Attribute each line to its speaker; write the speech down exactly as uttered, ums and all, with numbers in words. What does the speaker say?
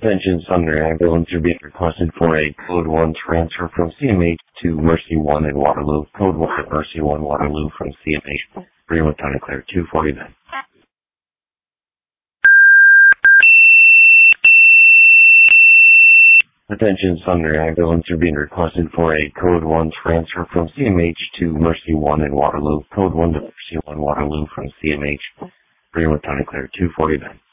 Speaker 1: Attention Sumner ambulance are being requested for a Code one transfer from C M H to Mercy one in Waterloo. Code one at Mercy one Waterloo from C M H. Greenwood County Clear two forty-nine. Attention Sumner ambulance are being requested for a Code one transfer from C M H to Mercy one in Waterloo. Code one to Mercy one Waterloo from C M H. Greenwood County Clear two forty-nine.